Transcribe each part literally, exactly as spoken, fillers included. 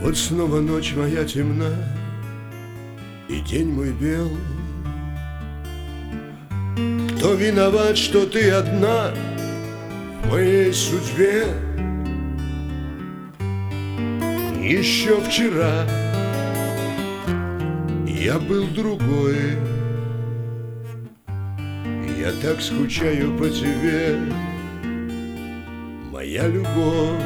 Вот снова ночь моя темна, и день мой бел. Кто виноват, что ты одна в моей судьбе? Еще вчера я был другой. Я так скучаю по тебе, моя любовь.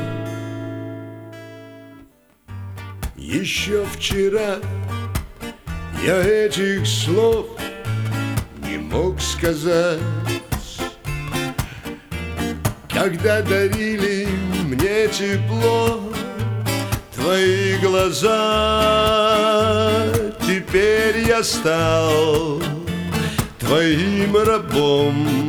Еще вчера я этих слов не мог сказать, когда дарили мне тепло твои глаза. Теперь я стал твоим рабом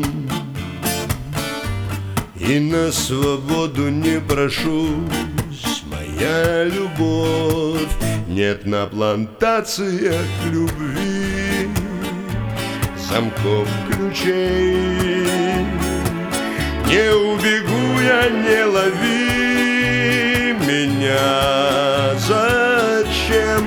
и на свободу не прошусь, моя любовь. Нет на плантациях любви замков, ключей. Не убегу я, не лови меня. Зачем?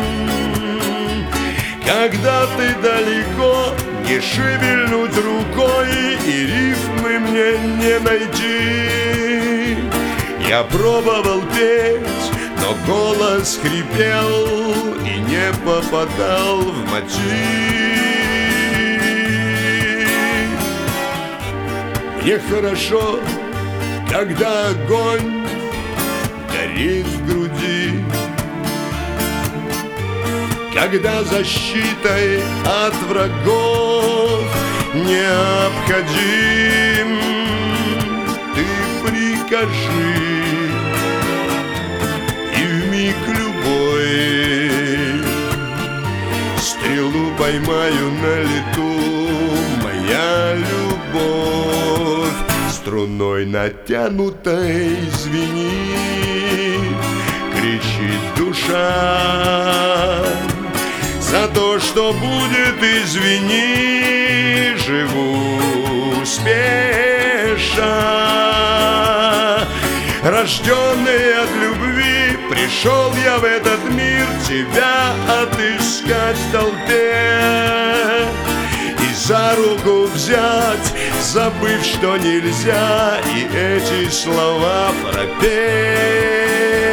Когда ты далеко, не шевельнуть рукой, и рифмы мне не найти. Я пробовал петь, но голос хрипел и не попадал в мотив. Мне хорошо, когда огонь горит в груди, когда защитой от врагов необходим. Ты прикажи, и вмиг любой стрелу поймаю на лету, моя любовь. Струной натянутой звенит, кричит душа. За то, что будет, извини, живу спеша. Рожденный от любви, пришел я в этот мир тебя отыскать в толпе и за руку взять, забыв, что нельзя, и эти слова пропеть.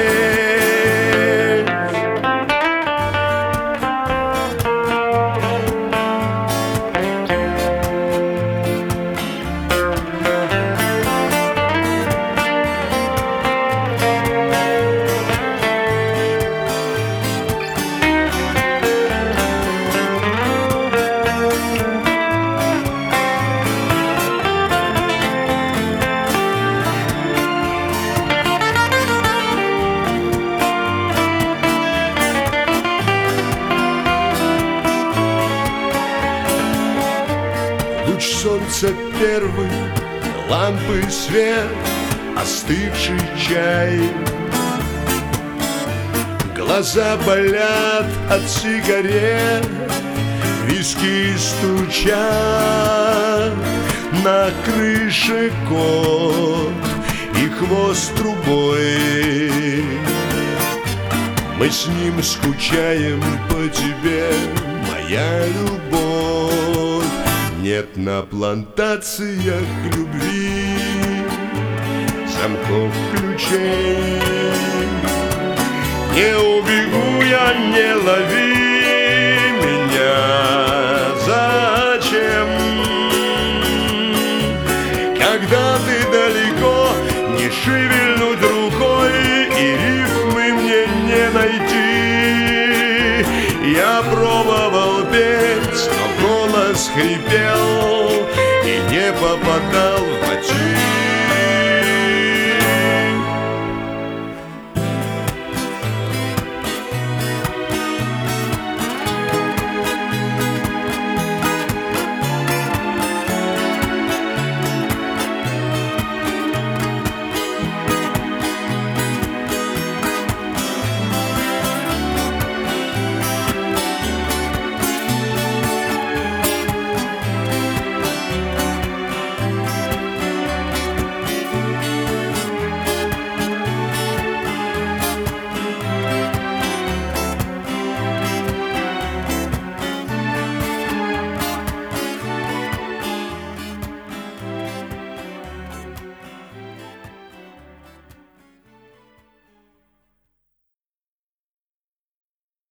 Луч солнца первый, лампы свет, остывший чай. Глаза болят от сигарет, виски стучат. На крыше кот и хвост трубой. Мы с ним скучаем по тебе, моя любовь. Нет на плантациях любви замков, ключей. Не убегу я, не лови меня. Зачем? Когда ты далеко, не шевельнуть рукой, и рифмы мне не найти. Я пробовал петь, но голос хрипел и не попадал